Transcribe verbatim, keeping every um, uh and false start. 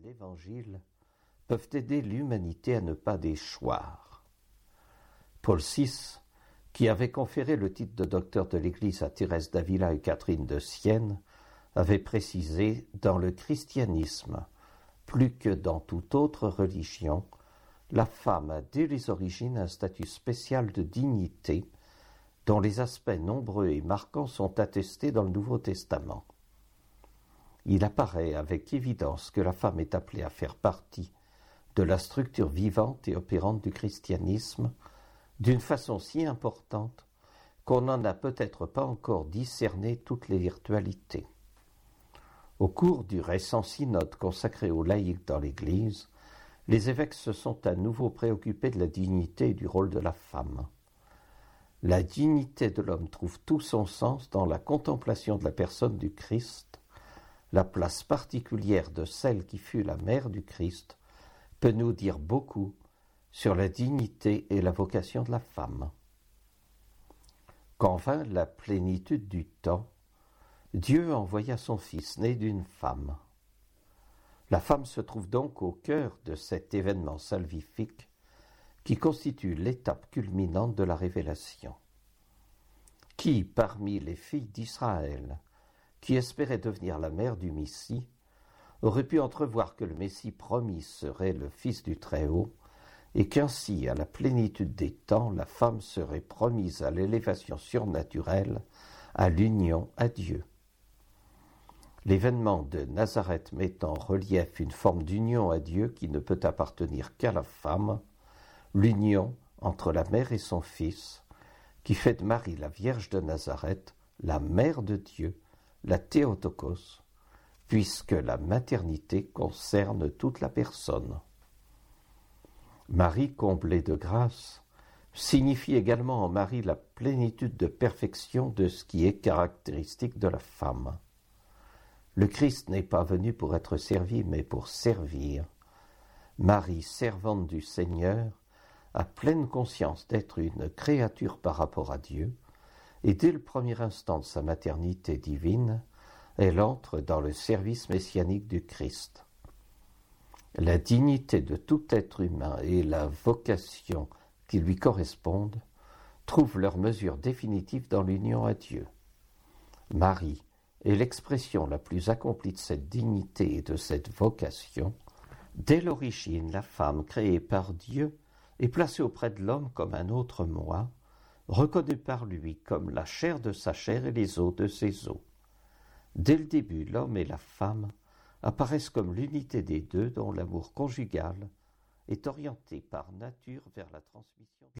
l'Évangile peuvent aider l'humanité à ne pas déchoir. Paul six, qui avait conféré le titre de docteur de l'Église à Thérèse d'Avila et Catherine de Sienne, avait précisé « Dans le christianisme, plus que dans toute autre religion, la femme a dès les origines un statut spécial de dignité dont les aspects nombreux et marquants sont attestés dans le Nouveau Testament. Il apparaît avec évidence que la femme est appelée à faire partie de la structure vivante et opérante du christianisme d'une façon si importante qu'on n'en a peut-être pas encore discerné toutes les virtualités. Au cours du récent synode consacré aux laïcs dans l'Église, les évêques se sont à nouveau préoccupés de la dignité et du rôle de la femme. La dignité de l'homme trouve tout son sens dans la contemplation de la personne du Christ. La place particulière de celle qui fut la mère du Christ peut nous dire beaucoup sur la dignité et la vocation de la femme. Quand vint la plénitude du temps, Dieu envoya son Fils né d'une femme. La femme se trouve donc au cœur de cet événement salvifique qui constitue l'étape culminante de la révélation. Qui, parmi les filles d'Israël, qui espéraient devenir la mère du Messie, aurait pu entrevoir que le Messie promis serait le Fils du Très-Haut, et qu'ainsi, à la plénitude des temps, la femme serait promise à l'élévation surnaturelle, à l'union à Dieu. L'événement de Nazareth met en relief une forme d'union à Dieu qui ne peut appartenir qu'à la femme, l'union entre la mère et son fils, qui fait de Marie la Vierge de Nazareth, la mère de Dieu, la Théotokos, puisque la maternité concerne toute la personne. Marie comblée de grâce signifie également en Marie la plénitude de perfection de ce qui est caractéristique de la femme. Le Christ n'est pas venu pour être servi, mais pour servir. Marie, servante du Seigneur, a pleine conscience d'être une créature par rapport à Dieu, et dès le premier instant de sa maternité divine, elle entre dans le service messianique du Christ. La dignité de tout être humain et la vocation qui lui correspondent trouvent leur mesure définitive dans l'union à Dieu. Marie est l'expression la plus accomplie de cette dignité et de cette vocation. Dès l'origine, la femme créée par Dieu est placée auprès de l'homme comme un autre moi, reconnue par lui comme la chair de sa chair et les os de ses os. Dès le début, l'homme et la femme apparaissent comme l'unité des deux dont l'amour conjugal est orienté par nature vers la transmission.